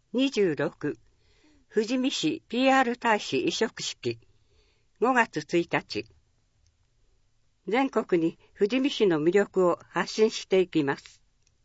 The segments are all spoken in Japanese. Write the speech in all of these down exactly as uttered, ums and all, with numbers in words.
にじゅうろく、富士見市 ピーアール 大使委嘱式、ごがつついたち。全国に富士見市の魅力を発信していきます。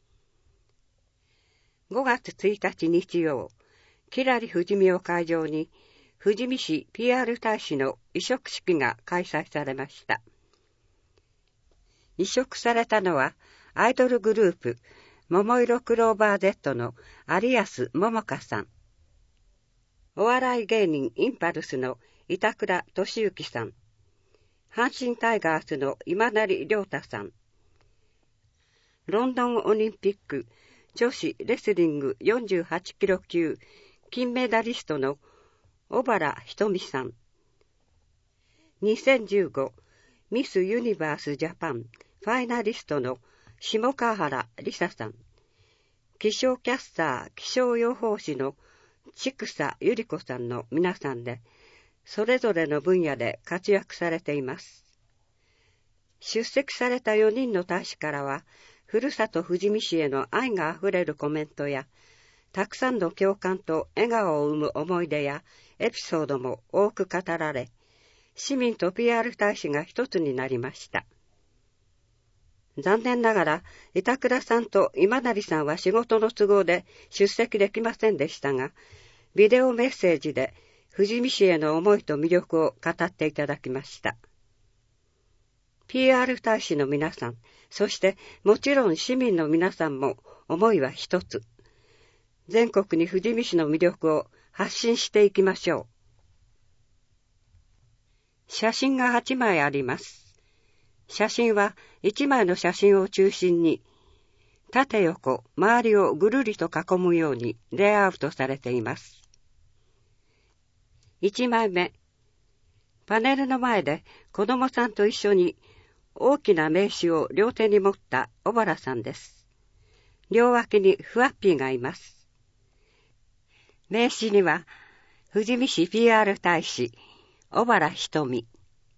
ごがつついたち日曜、きらり富士見を会場に、富士見市 ピーアール 大使の委嘱式が開催されました。委嘱されたのは、アイドルグループ、桃色クローバー Z の有安桃香さん。お笑い芸人インパルスの板倉俊之さん。阪神タイガースの今成亮太さん。ロンドンオリンピック女子レスリングよんじゅうはちキロ級金メダリストの小原ひとみさん。にせんじゅうごミスユニバースジャパンファイナリストの下川原梨沙さん。気象キャスター気象予報士の千草ゆり子さんの皆さんで、それぞれの分野で活躍されています。出席されたよにんの大使からは、ふるさと富士見市への愛があふれるコメントや、たくさんの共感と笑顔を生む思い出やエピソードも多く語られ、市民と ピーアール 大使が一つになりました。残念ながら、板倉さんと今成さんは仕事の都合で出席できませんでしたが、ビデオメッセージで富士見市への思いと魅力を語っていただきました。ピーアール 大使の皆さん、そしてもちろん市民の皆さんも思いは一つ。全国に富士見市の魅力を発信していきましょう。写真がはちまいあります。写真はいちまいの写真を中心に、縦横、周りをぐるりと囲むようにレイアウトされています。いちまいめ、パネルの前で子供さんと一緒に大きな名刺を両手に持った小原さんです。両脇にふわっぴーがいます。名刺には、富士見市 ピーアール 大使、小原ひとみ。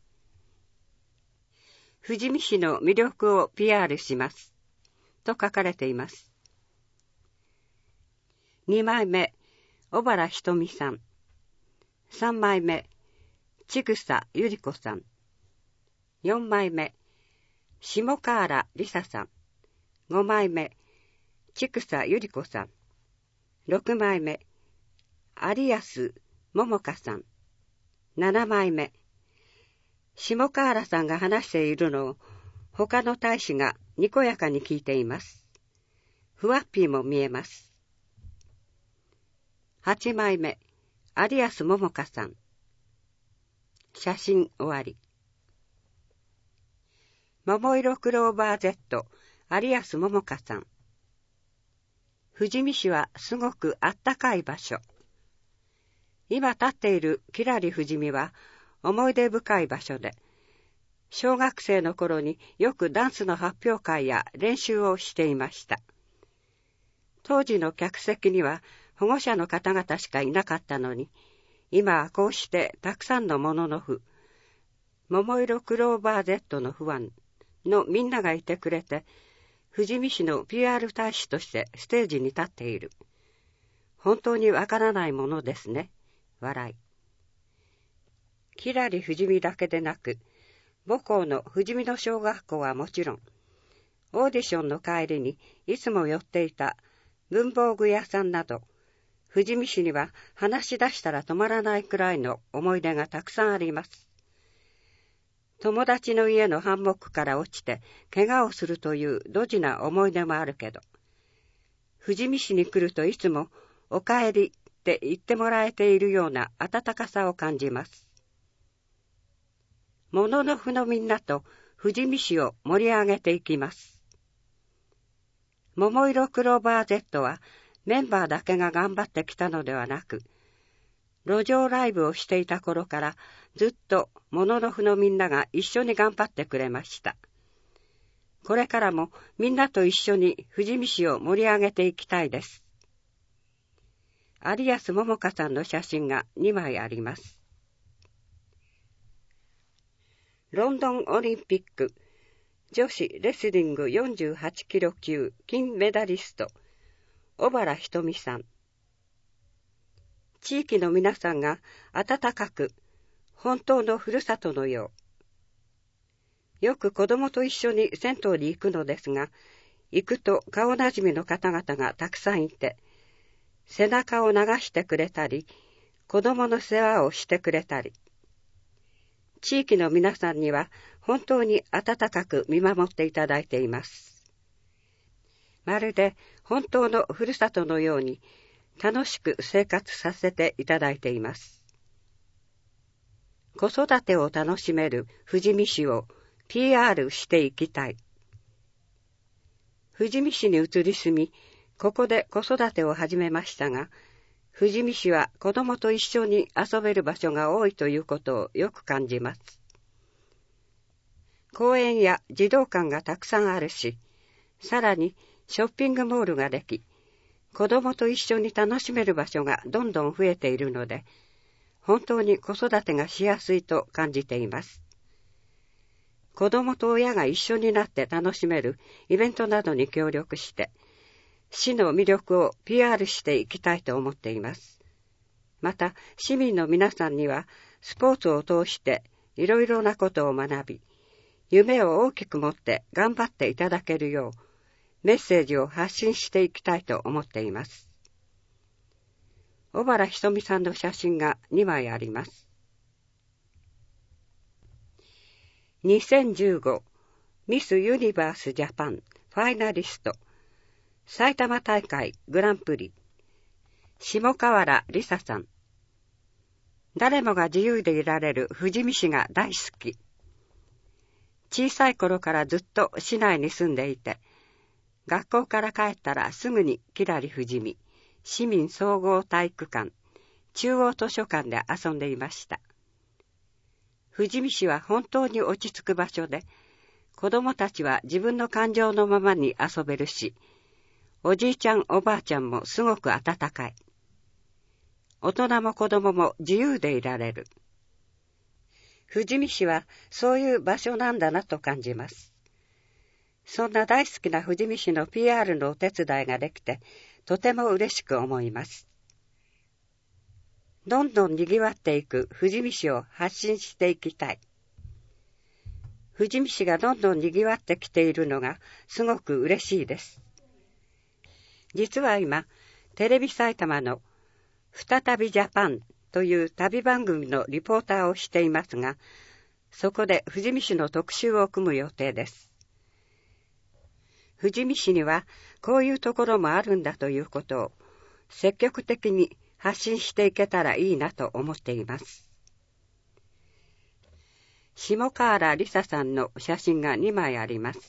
富士見市の魅力を ピーアール します。と書かれています。にまいめ、小原ひとみさん。さんまいめ、千草ゆり子さん。よんまいめ、下川原梨沙さん。ごまいめ、千草ゆり子さん。ろくまいめ、有安桃香さん。ななまいめ、下川原さんが話しているのを他の大使がにこやかに聞いています。ふわっぴーも見えます。はちまいめ、有安桃香さん。写真終わり。桃色クローバー Z、有安桃香さん。富士見市はすごくあったかい場所。今立っているきらり富士見は思い出深い場所で、小学生の頃によくダンスの発表会や練習をしていました。当時の客席には保護者の方々しかいなかったのに、今はこうしてたくさんのもののふ、桃色クローバー Z のファンのみんながいてくれて、富士見市の ピーアール 大使としてステージに立っている。本当にわからないものですね。笑い。きらり富士見だけでなく、母校の富士見野小学校はもちろん、オーディションの帰りにいつも寄っていた文房具屋さんなど、富士見市には話し出したら止まらないくらいの思い出がたくさんあります。友達の家のハンモックから落ちて怪我をするというドジな思い出もあるけど、富士見市に来るといつもお帰りって言ってもらえているような温かさを感じます。もののふのみんなと富士見市を盛り上げていきます。桃色クローバー Z はメンバーだけが頑張ってきたのではなく、路上ライブをしていた頃からずっともののふのみんなが一緒に頑張ってくれました。これからもみんなと一緒に富士見市を盛り上げていきたいです。有安桃香さんの写真がにまいあります。ロンドンオリンピック女子レスリングよんじゅうはちキロ級金メダリスト小原ひとみさん。 地域の皆さんが温かく、本当のふるさとのよう。よく子供と一緒に銭湯に行くのですが、行くと顔なじみの方々がたくさんいて、背中を流してくれたり、子供の世話をしてくれたり、地域の皆さんには本当に温かく見守っていただいています。まるで本当のふるさとのように楽しく生活させていただいています。子育てを楽しめる富士見市を ピーアール していきたい。富士見市に移り住み、ここで子育てを始めましたが、富士見市は子供と一緒に遊べる場所が多いということをよく感じます。公園や児童館がたくさんあるし、さらにショッピングモールができ、子供と一緒に楽しめる場所がどんどん増えているので、本当に子育てがしやすいと感じています。子供と親が一緒になって楽しめるイベントなどに協力して、市の魅力を ピーアール していきたいと思っています。また、市民の皆さんには、スポーツを通していろいろなことを学び、夢を大きく持って頑張っていただけるよう、メッセージを発信していきたいと思っています。小原ひとみさんの写真がにまいあります。にせんじゅうごミスユニバースジャパンファイナリスト埼玉大会グランプリ下河原梨沙さん。誰もが自由でいられる富士見市が大好き。小さい頃からずっと市内に住んでいて、学校から帰ったらすぐにきらり富士見市民総合体育館中央図書館で遊んでいました。富士見市は本当に落ち着く場所で、子供たちは自分の感情のままに遊べるし、おじいちゃんおばあちゃんもすごく温かい。大人も子供も自由でいられる。富士見市はそういう場所なんだなと感じます。そんな大好きな富士見市の ピーアール のお手伝いができて、とても嬉しく思います。どんどん賑わっていく富士見市を発信していきたい。富士見市がどんどん賑わってきているのがすごく嬉しいです。実は今、テレビ埼玉の再びジャパンという旅番組のリポーターをしていますが、そこで富士見市の特集を組む予定です。富士見市にはこういうところもあるんだということを積極的に発信していけたらいいなと思っています。下河原梨沙さんの写真がにまいあります。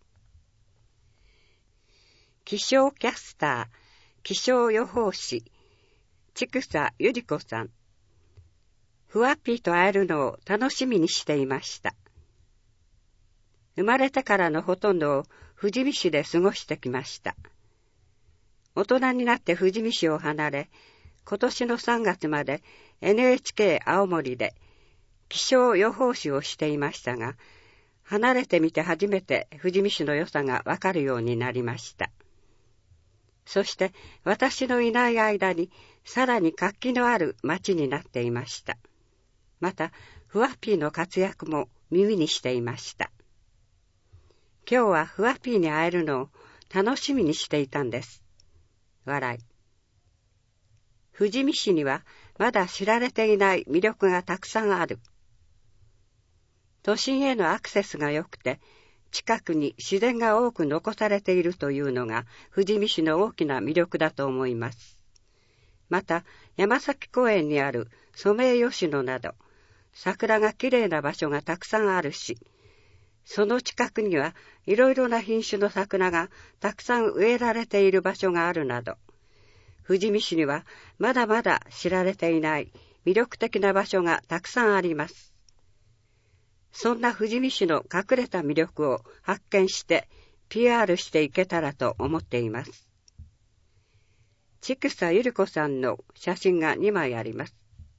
気象キャスター、気象予報士、千草ゆり子さん。ふわっぴーと会えるのを楽しみにしていました。生まれてからのほとんどを富士見市で過ごしてきました。大人になって富士見市を離れ、今年のさんがつまで エヌエイチケー 青森で気象予報士をしていましたが、離れてみて初めて富士見市の良さがわかるようになりました。そして私のいない間にさらに活気のある町になっていました。また、ふわっぴーの活躍も耳にしていました。今日はふわっぴーに会えるのを楽しみにしていたんです。笑い。富士見市にはまだ知られていない魅力がたくさんある。都心へのアクセスが良くて、近くに自然が多く残されているというのが富士見市の大きな魅力だと思います。また、山崎公園にあるソメイヨシノなど、桜がきれいな場所がたくさんあるし、その近くにはいろいろな品種の桜がたくさん植えられている場所があるなど、富士見市にはまだまだ知られていない魅力的な場所がたくさんあります。そんな富士見市の隠れた魅力を発見して ピーアール していけたらと思っています。千草ゆり子さんの写真がにまいあります。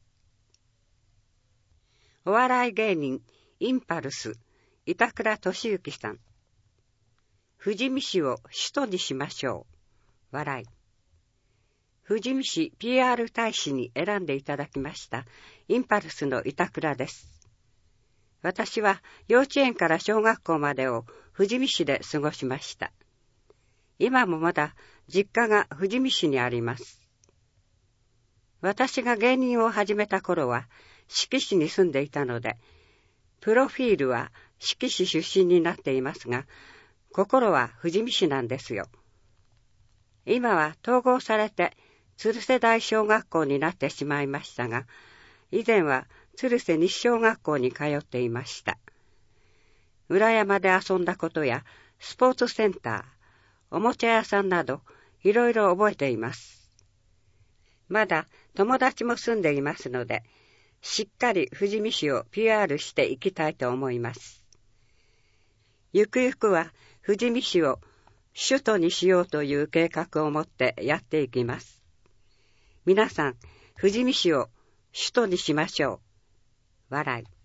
お笑い芸人インパルス板倉俊之さん。富士見市を首都にしましょう。笑い。 富士見市 ピーアール 大使に選んでいただきましたインパルスの板倉です。私は幼稚園から小学校までを富士見市で過ごしました。今もまだ実家が富士見市にあります。私が芸人を始めた頃は志木市に住んでいたので、プロフィールは志木市出身になっていますが、心は富士見市なんですよ。今は統合されて鶴瀬大小学校になってしまいましたが、以前は鶴瀬西小学校に通っていました。裏山で遊んだことやスポーツセンター、おもちゃ屋さんなどいろいろ覚えています。まだ友達も住んでいますので、しっかり富士見市を ピーアール していきたいと思います。ゆくゆくは富士見市を首都にしようという計画を持ってやっていきます。皆さん、富士見市を首都にしましょう。笑い。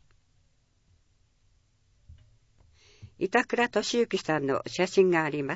板倉俊之さんの写真があります。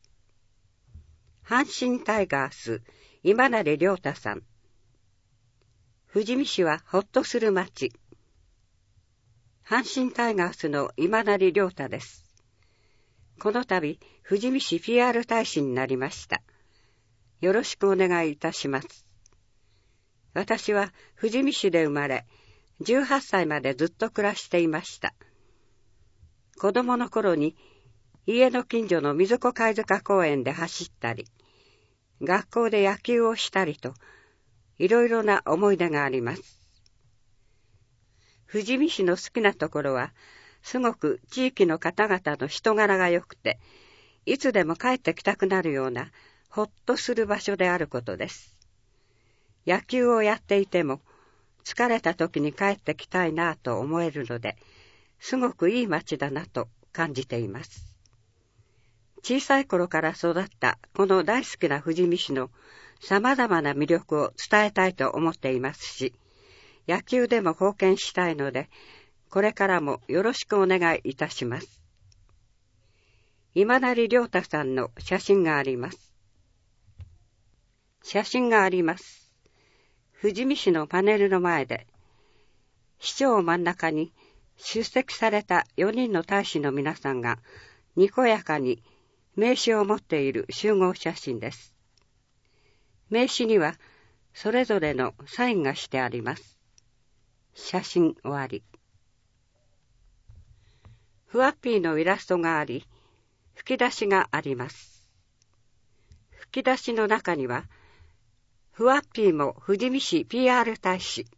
阪神タイガース、今成亮太さん。富士見市はほっとする町。阪神タイガースの今成亮太です。この度、富士見市 ピーアール 大使になりました。よろしくお願いいたします。私は富士見市で生まれ、じゅうはっさいまでずっと暮らしていました。子供の頃に家の近所の水子貝塚公園で走ったり、学校で野球をしたりと、いろいろな思い出があります。富士見市の好きなところは、すごく地域の方々の人柄が良くて、いつでも帰ってきたくなるような、ほっとする場所であることです。野球をやっていても、疲れた時に帰ってきたいなぁと思えるので、すごくいい街だなと感じています。小さい頃から育ったこの大好きな富士見市の様々な魅力を伝えたいと思っていますし、野球でも貢献したいので、これからもよろしくお願いいたします。今成亮太さんの写真があります。写真があります。富士見市のパネルの前で、市長を真ん中に出席されたよにんの大使の皆さんが、にこやかに名刺を持っている集合写真です。名刺には、それぞれのサインがしてあります。写真終わり。ふわっぴーのイラストがあり、吹き出しがあります。吹き出しの中には、ふわっぴーも富士見市 ピーアール 大使。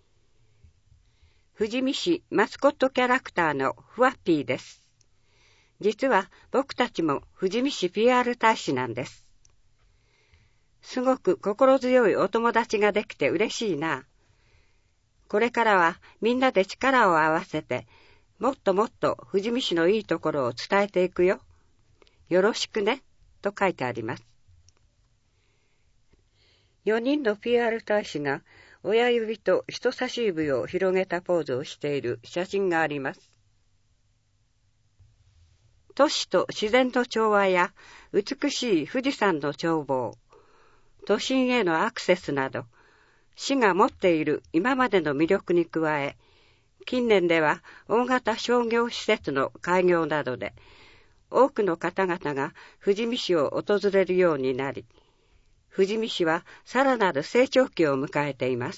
富士見市マスコットキャラクターのふわっぴーです。実は僕たちも富士見市 ピーアール 大使なんです。すごく心強いお友達ができて嬉しいな。これからはみんなで力を合わせて、もっともっと富士見市のいいところを伝えていくよ。よろしくね、と書いてあります。よにんの ピーアール 大使が親指と人差し指を広げたポーズをしている写真があります。都市と自然の調和や美しい富士山の眺望、都心へのアクセスなど、市が持っている今までの魅力に加え、近年では大型商業施設の開業などで、多くの方々が富士見市を訪れるようになり、富士見市はさらなる成長期を迎えています。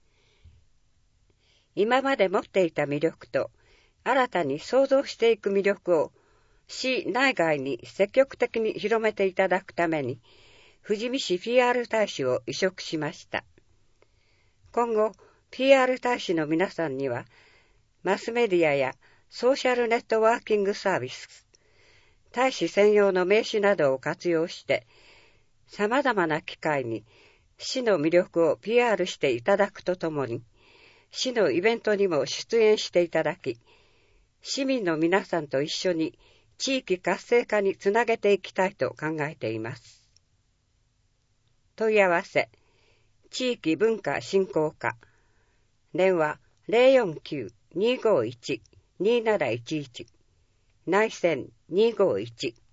今まで持っていた魅力と、新たに創造していく魅力を、市内外に積極的に広めていただくために、富士見市 ピーアール 大使を委嘱しました。今後、ピーアール 大使の皆さんには、マスメディアやソーシャルネットワーキングサービス、大使専用の名刺などを活用して、様々な機会に市の魅力を ピーアール していただくとともに、市のイベントにも出演していただき、市民の皆さんと一緒に地域活性化につなげていきたいと考えています。問い合わせ、地域文化振興課、電話 ゼロよんきゅう にーごーいち にーなないちいち、内線にーごーいち